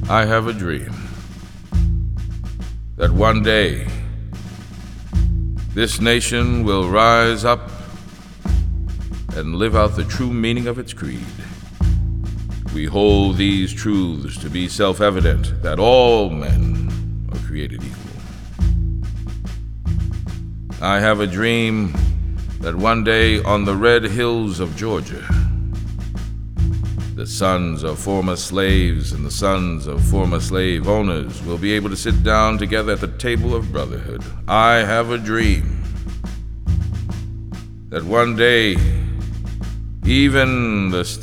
I have a dream that one day this nation will rise up and live out the true meaning of its creed. We hold these truths to be self-evident, that all men are created equal. I have a dream that one day on the red hills of Georgia, the sons of former slaves and the sons of former slave owners will be able to sit down together at the table of brotherhood. I have a dream that one day even the